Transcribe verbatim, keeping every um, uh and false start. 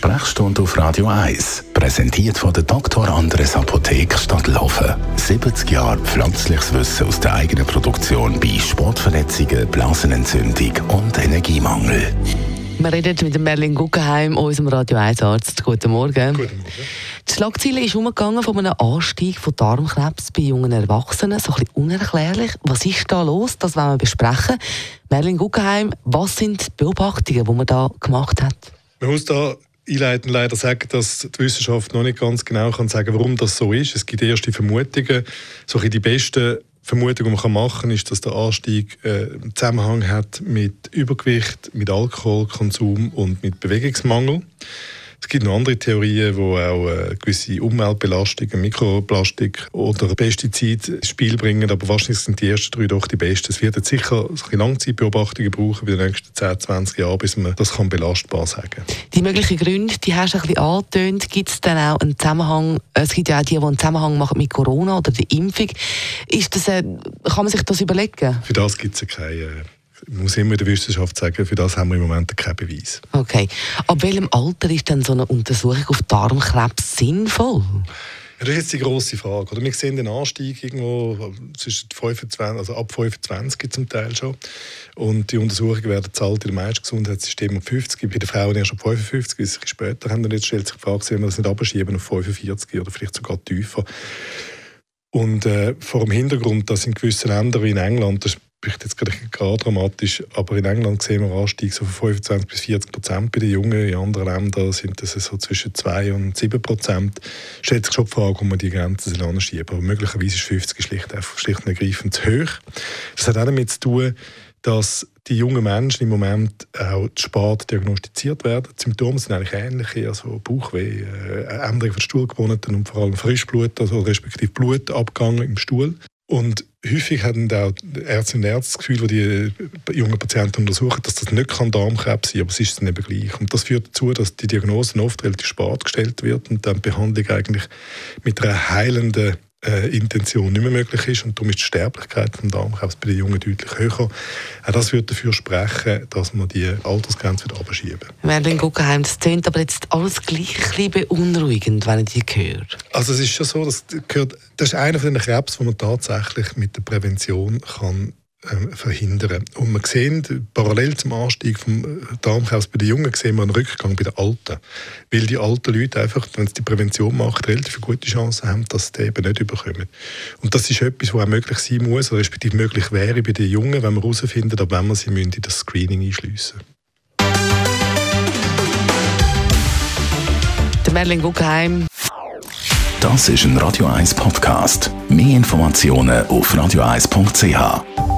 Sprechstunde auf Radio eins. Präsentiert von der Doktor Andres Apotheke Stadtlaufen. siebzig Jahre pflanzliches Wissen aus der eigenen Produktion bei Sportverletzungen, Blasenentzündung und Energiemangel. Wir reden mit Merlin Guggenheim, unserem Radio eins Arzt. Guten Morgen. Guten Morgen. Die Schlagzeile ist umgegangen von einem Anstieg von Darmkrebs bei jungen Erwachsenen. So ein bisschen unerklärlich. Was ist da los? Das wollen wir besprechen. Merlin Guggenheim, was sind die Beobachtungen, die man da gemacht hat? Man muss da einleitend leider sagen, dass die Wissenschaft noch nicht ganz genau kann sagen, warum das so ist. Es gibt erste Vermutungen. So die besten Vermutung, die man machen kann, ist, dass der Anstieg äh, einen Zusammenhang hat mit Übergewicht, mit Alkoholkonsum und mit Bewegungsmangel. Es gibt noch andere Theorien, die auch äh, gewisse Umweltbelastungen, Mikroplastik oder Pestizide ins Spiel bringen, aber wahrscheinlich sind die ersten drei doch die besten. Es wird jetzt sicher ein Langzeitbeobachtungen brauchen in den nächsten zehn, zwanzig Jahren, bis man das kann belastbar sagen kann. Die möglichen Gründe, die hast du ein bisschen angetönt. Gibt es dann auch einen Zusammenhang, es gibt ja auch die, die einen Zusammenhang machen mit Corona oder der Impfung. Ist das, äh, kann man sich das überlegen? Für das gibt es ja keine... Ich muss immer in der Wissenschaft sagen, für das haben wir im Moment keinen Beweis. Okay. Ab welchem Alter ist denn so eine Untersuchung auf Darmkrebs sinnvoll? Ja, das ist jetzt die grosse Frage. Oder wir sehen den Anstieg irgendwo zwischen fünfundzwanzig, also ab fünfundzwanzig zum Teil schon. Und die Untersuchungen werden zahlt in den meisten Gesundheitssystemen ab fünfzig, bei den Frauen erst ab fünfundfünfzig, bis sich später haben. Und jetzt stellt sich die Frage, sollen wir das nicht abschieben auf fünfundvierzig oder vielleicht sogar tiefer. Und äh, vor dem Hintergrund, dass in gewissen Ländern wie in England, das ist jetzt gerade dramatisch, aber in England sehen wir einen Anstieg so von fünfundzwanzig bis vierzig Prozent bei den Jungen. In anderen Ländern sind das so zwischen zwei und sieben Prozent. Stellt sich schon die Frage, ob man die Grenzen anschieben. Aber möglicherweise ist fünfzig schlicht, schlicht und ergreifend zu hoch. Das hat auch damit zu tun, dass die jungen Menschen im Moment auch zu spät diagnostiziert werden. Die Symptome sind eigentlich ähnliche, also Bauchweh, äh, Änderung von Stuhlgewohnheiten und vor allem Frischblut, also respektive Blutabgang im Stuhl. Und häufig haben auch Ärztinnen und Ärzte das Gefühl, die die jungen Patienten untersuchen, dass das nicht Darmkrebs sein kann, aber es ist dann eben gleich. Und das führt dazu, dass die Diagnose oft relativ spät gestellt wird und dann die Behandlung eigentlich mit einer heilenden äh, Intention nicht mehr möglich ist. Und darum ist die Sterblichkeit von Darmkrebs bei den Jungen deutlich höher. Auch das wird dafür sprechen, dass man die Altersgrenze wieder abschieben. Merlin Guggenheim, das klingt aber jetzt alles gleich ein bisschen beunruhigend, wenn ich die höre. Also es ist schon so, dass gehört, das ist einer von den Krebs, die man tatsächlich mit der Prävention kann ähm, verhindern. Und wir sehen, parallel zum Anstieg vom Darmkrebs bei den Jungen, sehen wir einen Rückgang bei den Alten. Weil die alten Leute einfach, wenn sie die Prävention machen, relativ gute Chancen haben, dass sie die eben nicht überkommen. Und das ist etwas, was auch möglich sein muss, respektive möglich wäre bei den Jungen, wenn wir herausfinden, ab wann wir sie in das Screening einschliessen müssen. Der Merlin Guggenheim. Das ist ein Radio eins Podcast. Mehr Informationen auf radio eins punkt c h.